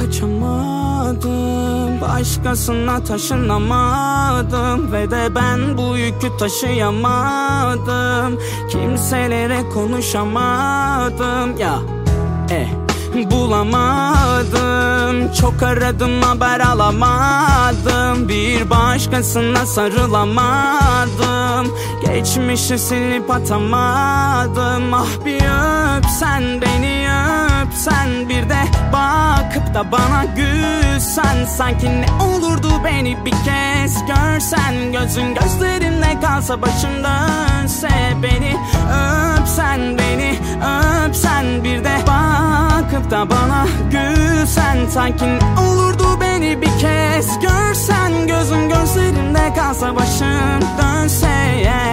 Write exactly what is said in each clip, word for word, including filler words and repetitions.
kaçamadım, başkasına taşınamadım ve de ben bu yükü taşıyamadım. Kimselere konuşamadım ya, eh bulamadım. Çok aradım, haber alamadım, bir başkasına sarılamadım. Geçmişi silip atamadım. Ah bir öpsen beni, öpsen, bir de bakıp da bana gülsen. Sanki ne olurdu beni bir kez görsen. Gözün gözlerimde kalsa, başım dönse. Beni öpsen, beni öpsen, bir de bakıp da bana gülsen. Sanki ne olurdu beni bir kez görsen. Gözün gözlerimde kalsa, başım dönse. Yeah.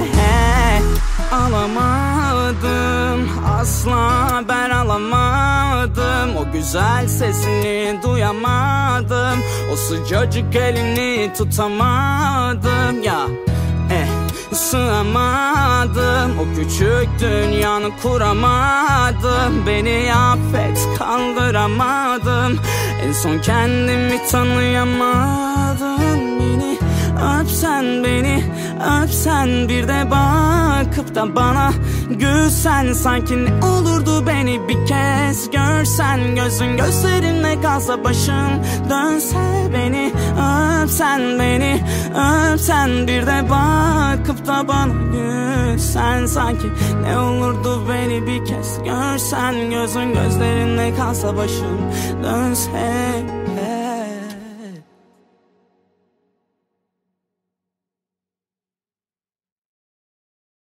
Alamadım, asla haber alamadım. O güzel sesini duyamadım, o sıcacık elini tutamadım ya, eh sığamadım. O küçük dünyanı kuramadım. Beni affet, kaldıramadım. En son kendimi tanıyamadım. Beni öpsen, beni öpsen, bir de bakıp da bana gülsen. Sanki ne olurdu beni bir kez görsen. Gözün gözlerinde kalsa, başım dönse. Beni öpsen, beni öpsen, bir de bakıp da bana gülsen. Sanki ne olurdu beni bir kez görsen. Gözün gözlerinde kalsa, başım dönse.